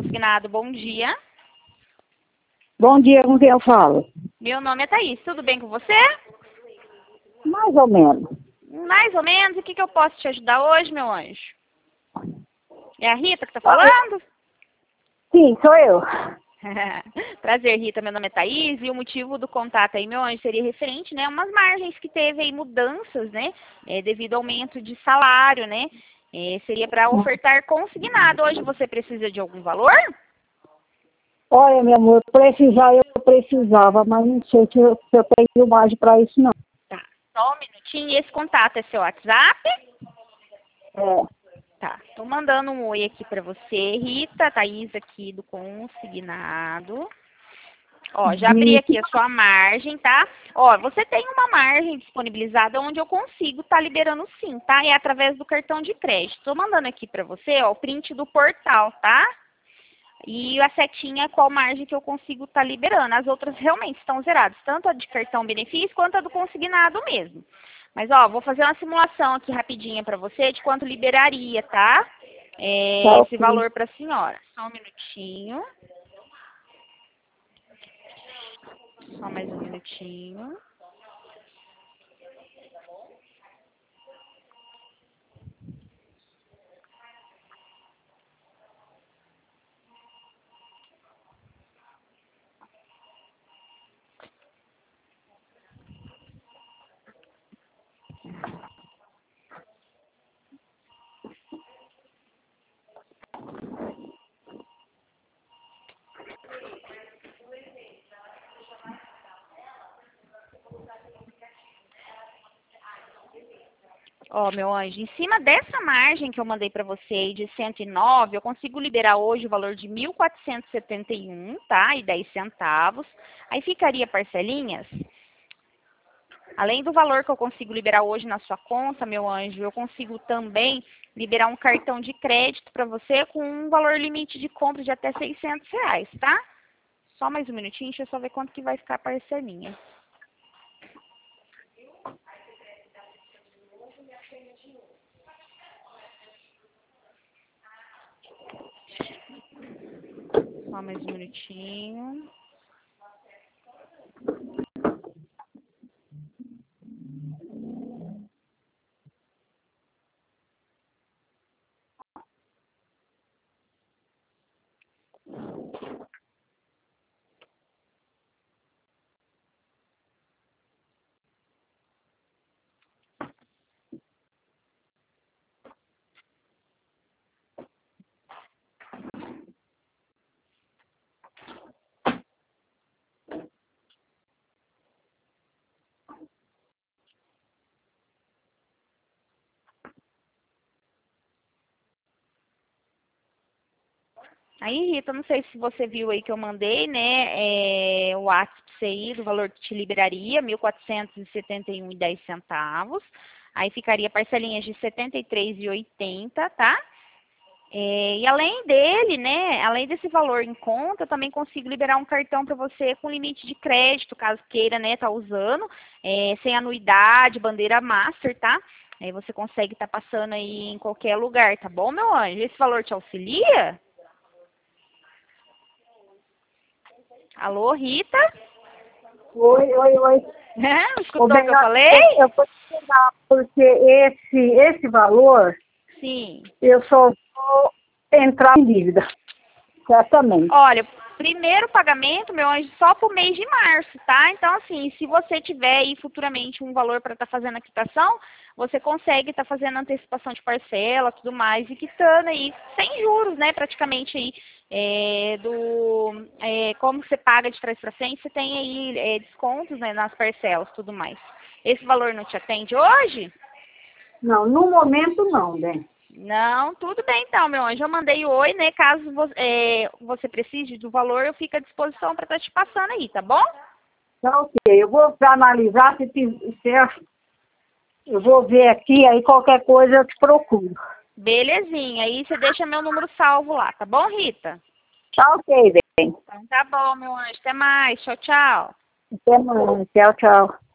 consignado, bom dia. Bom dia, com quem eu falo? Meu nome é Thaís, tudo bem com você? Mais ou menos. Mais ou menos, e o que eu posso te ajudar hoje, meu anjo? É a Rita que tá falando? Sim, sou eu. Prazer, Rita, meu nome é Thaís, e o motivo do contato aí, meu anjo, seria referente, né, a umas margens que teve aí mudanças, né, devido ao aumento de salário, né, seria para ofertar consignado. Hoje você precisa de algum valor? Olha, meu amor, eu precisava, mas não sei se eu tenho margem para isso, não. Tá, só um minutinho. E esse contato é seu WhatsApp? É. Tá, tô mandando um oi aqui pra você, Rita, Thaís aqui do consignado. Ó, já abri aqui a sua margem, tá? Ó, você tem uma margem disponibilizada onde eu consigo tá liberando sim, tá? É através do cartão de crédito. Tô mandando aqui pra você, ó, o print do portal, tá? E a setinha qual margem que eu consigo tá liberando. As outras realmente estão zeradas, tanto a de cartão benefício quanto a do consignado mesmo. Mas, ó, vou fazer uma simulação aqui rapidinha pra você de quanto liberaria, tá? Esse valor pra senhora. Só um minutinho. Só mais um minutinho. Ó, meu anjo, em cima dessa margem que eu mandei para você aí de 109, eu consigo liberar hoje o valor de 1.471, tá? E 10 centavos. Aí ficaria parcelinhas. Além do valor que eu consigo liberar hoje na sua conta, meu anjo, eu consigo também liberar um cartão de crédito para você com um valor limite de compra de até R$ 600, tá? Só mais um minutinho, deixa eu só ver quanto que vai ficar a parcelinha. Só mais um minutinho. Aí, Rita, não sei se você viu aí que eu mandei, né, o WhatsApp pra você aí, do valor que te liberaria, 1.471,10 centavos. Aí ficaria parcelinhas de R$ 73,80, tá? E além dele, né, além desse valor em conta, eu também consigo liberar um cartão para você com limite de crédito, caso queira, né, tá usando, sem anuidade, bandeira master, tá? Aí você consegue estar passando aí em qualquer lugar, tá bom, meu anjo? Esse valor te auxilia? Alô, Rita? Oi. Escutou o que eu falei? Eu vou te pegar, porque esse valor, Sim. eu só vou entrar em dívida. Certamente. Olha, primeiro pagamento, meu anjo, só pro mês de março, tá? Então, assim, se você tiver aí futuramente um valor para estar fazendo a quitação, você consegue estar fazendo antecipação de parcela, tudo mais, e quitando aí, sem juros, né, praticamente aí, como você paga de trás para frente, você tem aí descontos, né, nas parcelas, tudo mais. Esse valor não te atende hoje? Não, no momento não, né? Não, tudo bem então, meu anjo. Eu mandei o oi, né? Caso você precise do valor, eu fico à disposição para estar te passando aí, tá bom? Tá ok. Eu vou analisar eu vou ver aqui, aí qualquer coisa eu te procuro. Belezinha. Aí você deixa meu número salvo lá, tá bom, Rita? Tá ok, bem. Então tá bom, meu anjo. Até mais. Tchau, tchau. Até mais. Tchau.